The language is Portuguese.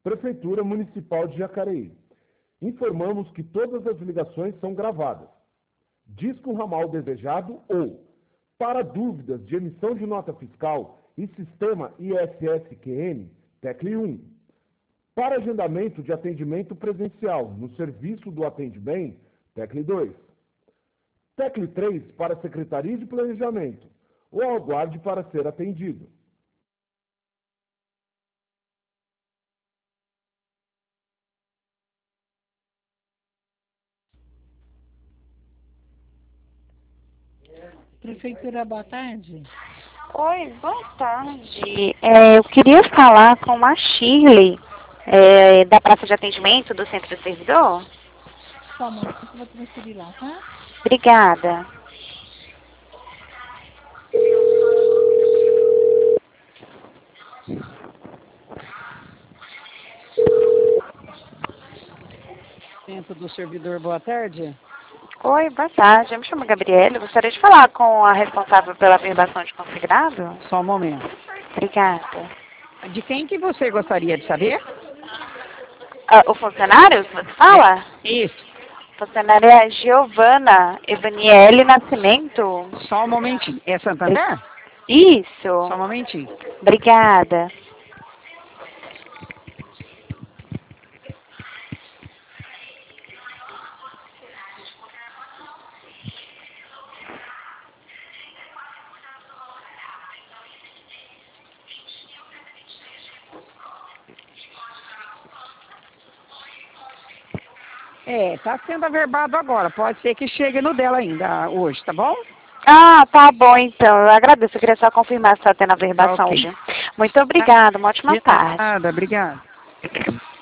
Prefeitura Municipal de Jacareí. Informamos que todas as ligações são gravadas. Disco ramal desejado ou, para dúvidas de emissão de nota fiscal e sistema ISSQN, tecle 1. Para agendamento de atendimento presencial no serviço do Atende Bem, tecle 2. Tecle 3 para Secretaria de Planejamento ou aguarde para ser atendido. Prefeitura, boa tarde. Oi, boa tarde. Eu queria falar com a Shirley, da praça de atendimento do Centro Servidor. Só um momento que eu vou transferir lá, tá? Obrigada. Centro do Servidor, boa tarde. Oi, boa tarde. Eu me chamo Gabriela. Eu gostaria de falar com a responsável pela verbação de consignado. Só um momento. Obrigada. De quem que você gostaria de saber? O funcionário que você fala? Isso. Funcionária é a Giovana Evaniele Nascimento. Só um momentinho. É Santander? Isso. Só um momentinho. Obrigada. Tá sendo averbado agora. Pode ser que chegue no dela ainda hoje, tá bom? Ah, tá bom então. Eu agradeço. Eu queria só confirmar se está tendo a verbação Ok. hoje. Muito obrigada. Uma ótima De tarde. nada, obrigado.